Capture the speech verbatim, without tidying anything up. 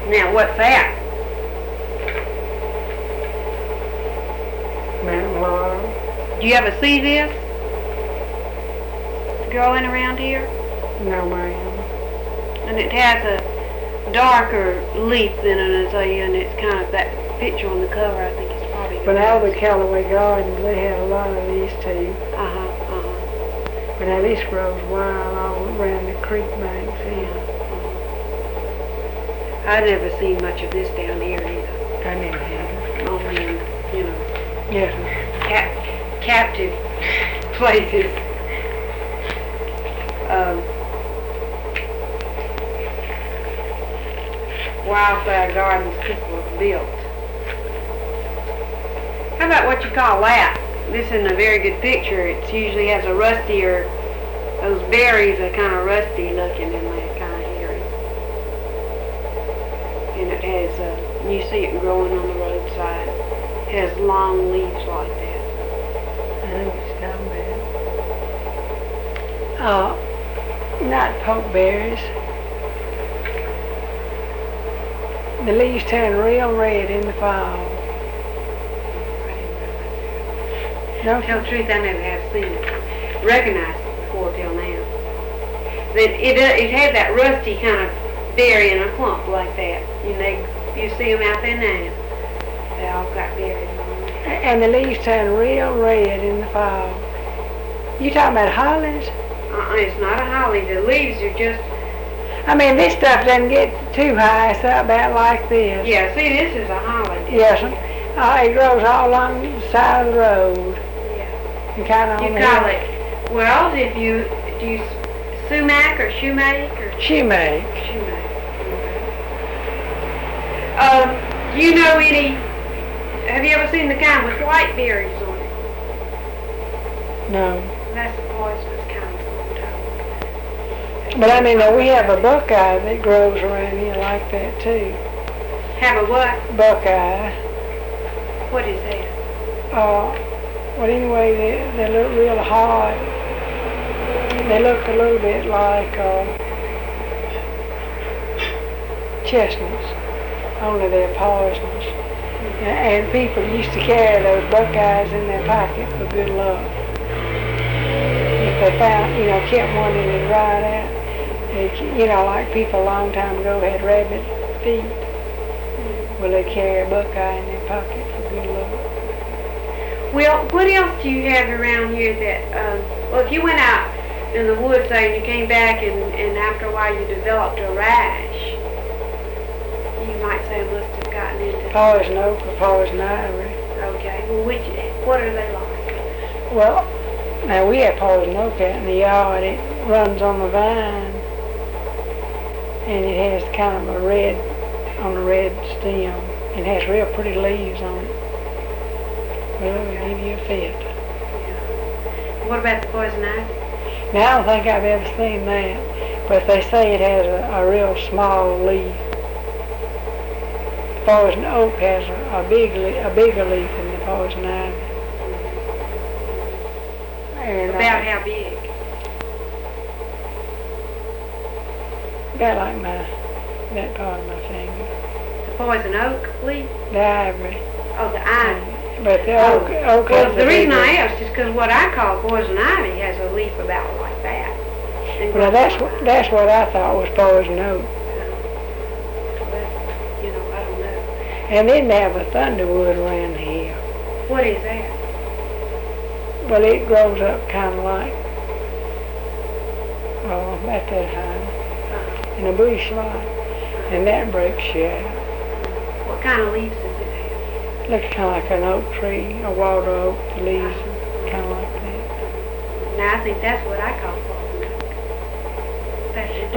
Now, what's that? Mount Laurel. Do you ever see this growing around here? No, ma'am. And it has a darker leaf than an azalea, and it's kind of that picture on the cover. I think it's probably. But all the Callaway Gardens, they have a lot of these too. Uh huh. Uh huh. But now this grows wild all around the creek banks here. I've never seen much of this down here either. I never have. Only in, you know, Yes, ma'am. cap captive places. Um, wildflower gardens people have built. How about what you call that? This isn't a very good picture. It usually has a rustier, those berries are kind of rusty looking in that kind of area. And it has, uh, you see it growing on the roadside. It has long leaves like that. I know what you're talking about. Uh, not pokeberries. The leaves turn real red in the fall. No, Tell the truth, I never have seen it. Recognized it before till now. That it uh, it had that rusty kind of berry in a clump like that. You know, you see them out there now. They all got berries on them. and the leaves turn real red in the fall. You talking about hollies? Uh-uh, it's not a holly. The leaves are just. I mean, this stuff doesn't get too high. It's up about like this. Yeah, see, this is a holly. Yes, uh, it grows all along the side of the road. Yeah. And kind of You on the call hill. it. Well, if you do you sumac or shoemake or Shoemake. shoemake. Um, do you know any? Have you ever seen the kind with white berries on it? No. That's the poisonous kind sometimes. But I mean, uh, we have a buckeye that grows around here like that too. Have a what? Buckeye. What is that? Uh, well, anyway, they, they look real hard. They look a little bit like uh, chestnuts, only they're poisonous. And people used to carry those buckeyes in their pocket for good luck. If they found, you know, kept one in and dried out, they, you know, like people a long time ago had rabbit feet. Well, they carry a buckeye in their pocket for good luck. Well, what else do you have around here that, um, well, if you went out in the woods there and you came back and, and after a while you developed a rash, you might say must have gotten into. Poison oak or poison ivy. Okay, well, which, what are they like? Well, now we have poison oak out in the yard. It runs on the vine, and it has kind of a red, on a red stem. It has real pretty leaves on it. Well, it'll give you a fit. Yeah. What about the poison ivy? Now, I don't think I've ever seen that, but they say it has a, a real small leaf. The poison oak has a, a big, le- a bigger leaf than the poison ivy. And, About uh, how big? about like my, that part of my finger. The poison oak leaf? The ivory. Oh, the ivy. But the oak, oak Well, has the a reason bigger- I asked is because what I call poison ivy has a leaf about like that. And Well, grows that's on- what, that's what I thought was poison oak. Well, you know, I don't know. And then they have a thunderwood around here. What is that? Well, it grows up kind of like, oh, about that high, Uh, in a bush like, and that breaks you out. what kind of leaves does it have? Looks kind of like an oak tree, a water oak, the leaves kind of like that. Now, I think that's what I call poison oak. That's